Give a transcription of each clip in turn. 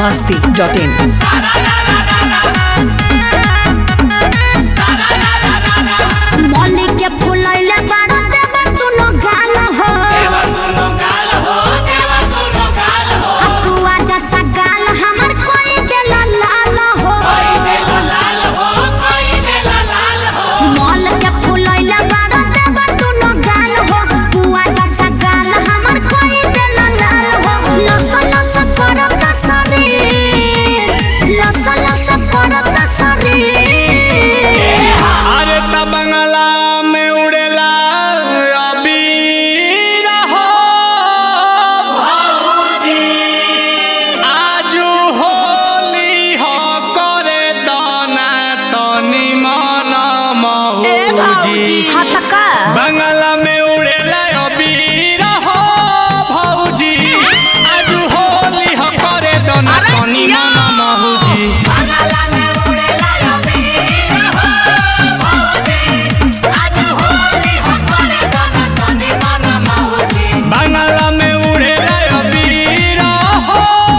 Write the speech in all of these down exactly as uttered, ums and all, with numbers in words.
मस्ती dot इन। बंगला में उड़ेला अबीर हो भौजी, आज होली हो करे दोना तनी मन महूजी। बंगला में उड़ेला अबीर हो भौजी, आज होली हो करे दोना तनी मन महूजी। बंगला में उड़ेला अबीर हो।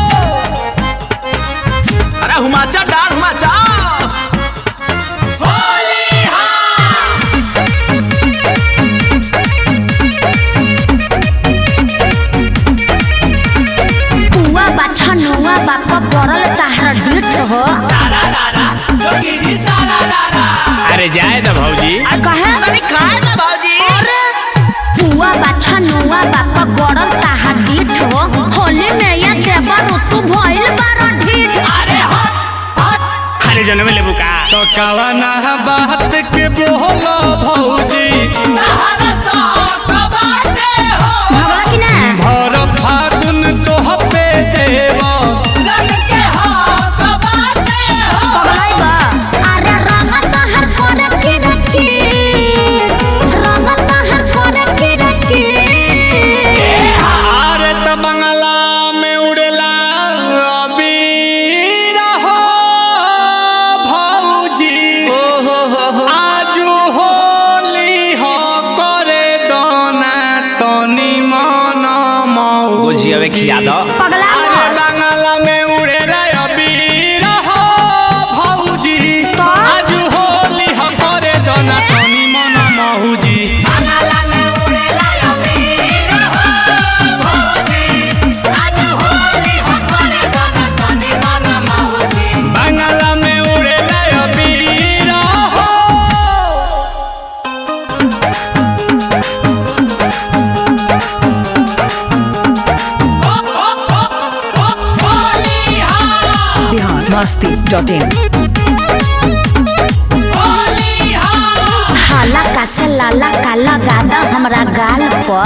अरे हुमाचा डाल हुमाचा हो। अरे जाए ना भौजी, कहे खाए ना भौजी। पुआ बाछा नुआ बापा गड़ल ताहा डीठ हो। होली में ये देवर ऋतु भइल बारा ढीठ। अरे हट हट, अरे जन्म ले बुका तो कवना बात के बोलो भौजी, तहरा साथ बाटे हो। भगवा की ना भर फागुन तो पे देवा खिया दो। अरे बंगला में उड़ेला अबीर हो भौजी, आज होली हो करे दोना तनी मन महूजी। बंगला में उड़ेला अबीर हो भौजी, आज होली हो करे दोना तनी मन महूजी। बंगला में उड़ेला अबीर हो। Masti dot in. हाला का से लाला का लगा दा हमरा गाल पर।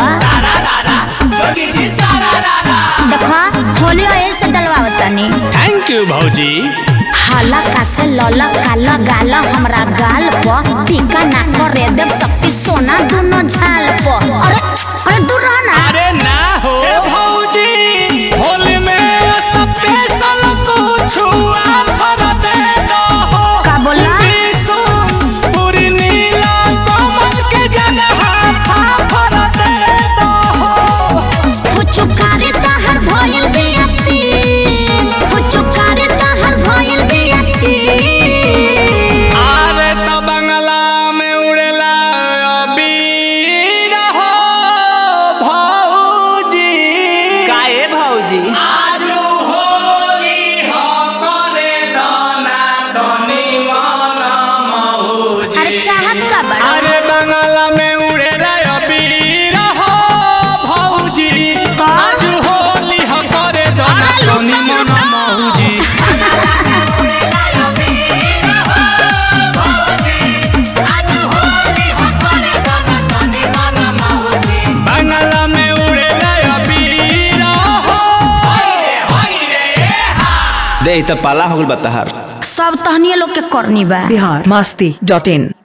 देखो होली ऐसे डलवावतनी। थैंक यू भौजी। हाला का से लाला का लगा ला हमरा गाल पर। टीका ना करे देव शक्ति सोना दोनों झाल पर। अरे अरे दूर रह ना। अरे ना हो भौजी, होली में स्पेशल कुछ ऑफर दे दो। का बोला? पूरी नीला कमल के जगह ऑफर दे दो। फुचुकारी ताहर भइल बियाती, फुचुकारी ताहर भइल बियाती। अरे तो बंगला में उड़ेला अबीर हो भौजी। काहे भौजी? चाहत का बड़ा। अरे बंगला में उड़ेला अबीर हो भौजी, आज होली हो करे दोना तनी मन महूजी। बंगला में उड़ेला अबीर हो। दे त पाला हो गल बतहर। सब तहनिए लोग के करनी बा। बिहार मस्ती डॉट इन।